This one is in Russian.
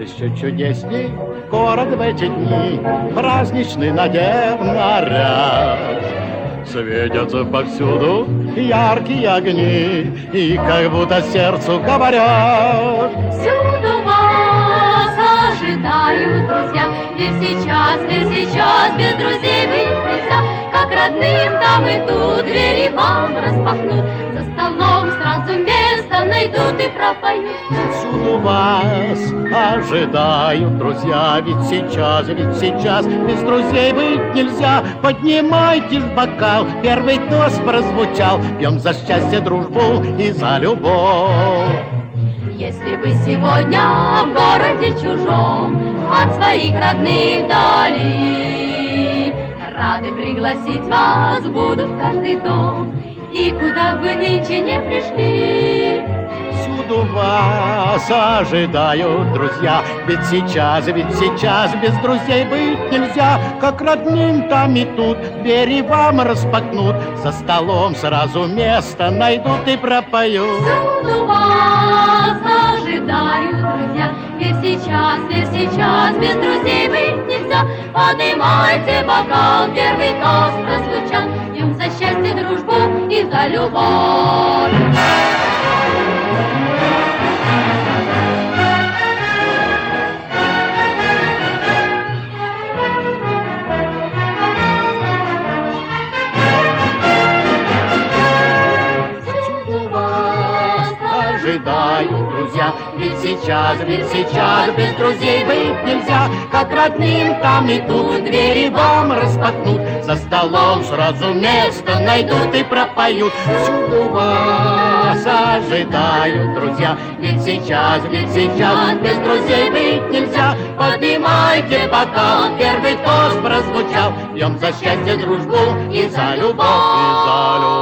Еще чудесней город в эти дни, праздничный надев наряд. Светятся повсюду яркие огни, и как будто сердцу говорят: всюду вас ожидают друзья, ведь сейчас без друзей быть нельзя. Как родным там и тут двери вам распахнут, за столом сразу место найдут и пропоют. Всюду вас ожидают друзья, ведь сейчас без друзей быть нельзя. Поднимайте бокал, первый тост прозвучал, пьем за счастье, дружбу и за любовь. Если вы сегодня в городе чужом, от своих родных вдали, рады пригласить вас будут в каждый дом, и куда бы нынче не пришли. Всюду вас ожидают друзья, ведь сейчас без друзей быть нельзя. Как родным там и тут двери вам распахнут, за столом сразу место найдут и пропоют. Всюду вас ожидают друзья, ведь сейчас без друзей быть нельзя. Поднимайте бокал, первый тост прозвучал, пьем за счастье, дружбу и за любовь. Ожидают друзья, ведь сейчас без друзей быть нельзя. Как родным там и тут двери вам распахнут, за столом сразу место найдут и пропоют. Всюду вас ожидают друзья, ведь сейчас без друзей быть нельзя. Поднимайте бокал, первый тост прозвучал, пьем за счастье, дружбу и за любовь, и за любовь.